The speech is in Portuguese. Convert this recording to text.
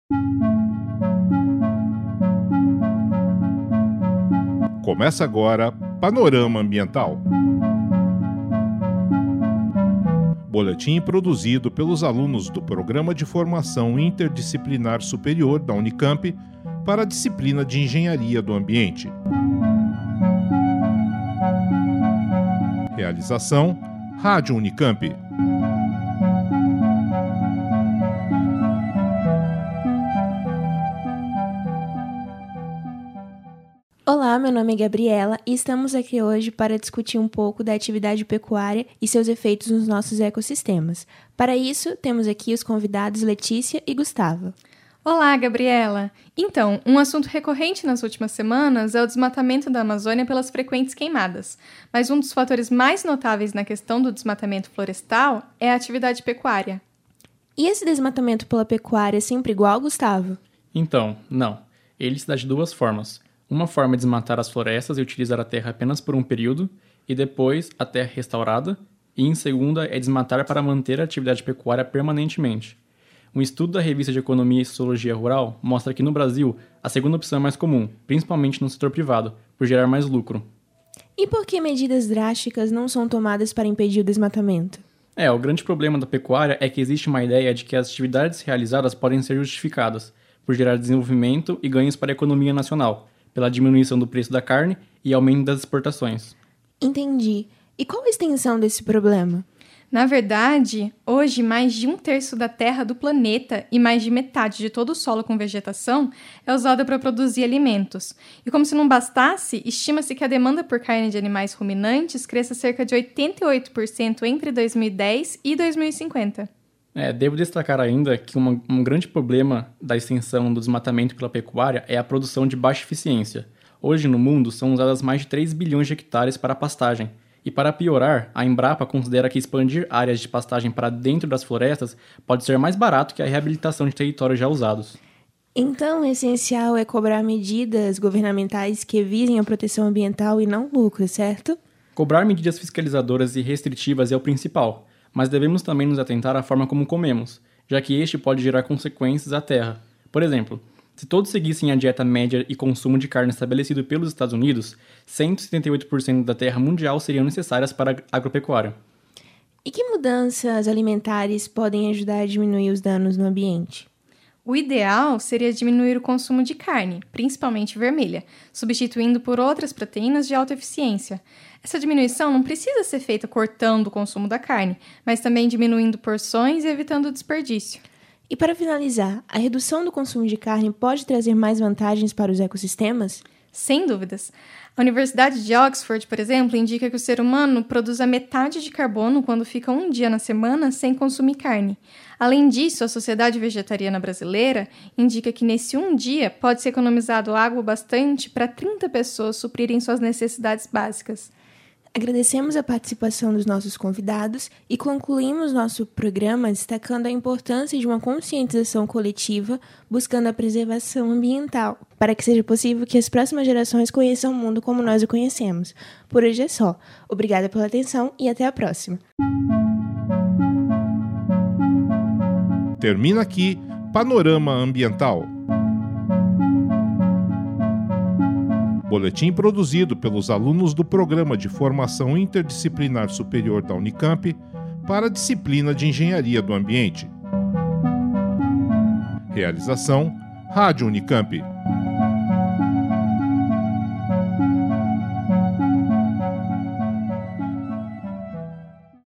Começa agora Panorama Ambiental. Boletim produzido pelos alunos do Programa de Formação Interdisciplinar Superior da Unicamp para a disciplina de Engenharia do Ambiente. Realização: Rádio Unicamp. Olá, meu nome é Gabriela e estamos aqui hoje para discutir um pouco da atividade pecuária e seus efeitos nos nossos ecossistemas. Para isso, temos aqui os convidados Letícia e Gustavo. Olá, Gabriela! Então, um assunto recorrente nas últimas semanas é o desmatamento da Amazônia pelas frequentes queimadas. Mas um dos fatores mais notáveis na questão do desmatamento florestal é a atividade pecuária. E esse desmatamento pela pecuária é sempre igual, Gustavo? Então, não. Ele se dá de duas formas. Uma forma é desmatar as florestas e utilizar a terra apenas por um período, e depois a terra restaurada, e em segunda é desmatar para manter a atividade pecuária permanentemente. Um estudo da revista de Economia e Sociologia Rural mostra que no Brasil a segunda opção é mais comum, principalmente no setor privado, por gerar mais lucro. E por que medidas drásticas não são tomadas para impedir o desmatamento? O grande problema da pecuária é que existe uma ideia de que as atividades realizadas podem ser justificadas por gerar desenvolvimento e ganhos para a economia nacional, pela diminuição do preço da carne e aumento das exportações. Entendi. E qual a extensão desse problema? Na verdade, hoje mais de 1/3 da terra do planeta e mais de metade de todo o solo com vegetação é usada para produzir alimentos. E como se não bastasse, estima-se que a demanda por carne de animais ruminantes cresça cerca de 88% entre 2010 e 2050. Devo destacar ainda que um grande problema da extensão do desmatamento pela pecuária é a produção de baixa eficiência. Hoje no mundo são usadas mais de 3 bilhões de hectares para pastagem. E para piorar, a Embrapa considera que expandir áreas de pastagem para dentro das florestas pode ser mais barato que a reabilitação de territórios já usados. Então, o essencial é cobrar medidas governamentais que visem a proteção ambiental e não lucro, certo? Cobrar medidas fiscalizadoras e restritivas é o principal, mas devemos também nos atentar à forma como comemos, já que este pode gerar consequências à terra. Por exemplo, se todos seguissem a dieta média e consumo de carne estabelecido pelos Estados Unidos, 178% da terra mundial seriam necessárias para a agropecuária. E que mudanças alimentares podem ajudar a diminuir os danos no ambiente? O ideal seria diminuir o consumo de carne, principalmente vermelha, substituindo por outras proteínas de alta eficiência. Essa diminuição não precisa ser feita cortando o consumo da carne, mas também diminuindo porções e evitando o desperdício. E para finalizar, a redução do consumo de carne pode trazer mais vantagens para os ecossistemas? Sem dúvidas. A Universidade de Oxford, por exemplo, indica que o ser humano produz a metade de carbono quando fica um dia na semana sem consumir carne. Além disso, a Sociedade Vegetariana Brasileira indica que nesse um dia pode ser economizado água bastante para 30 pessoas suprirem suas necessidades básicas. Agradecemos a participação dos nossos convidados e concluímos nosso programa destacando a importância de uma conscientização coletiva buscando a preservação ambiental, para que seja possível que as próximas gerações conheçam o mundo como nós o conhecemos. Por hoje é só. Obrigada pela atenção e até a próxima. Termina aqui Panorama Ambiental. Boletim produzido pelos alunos do Programa de Formação Interdisciplinar Superior da Unicamp para a disciplina de Engenharia do Ambiente. Realização: Rádio Unicamp.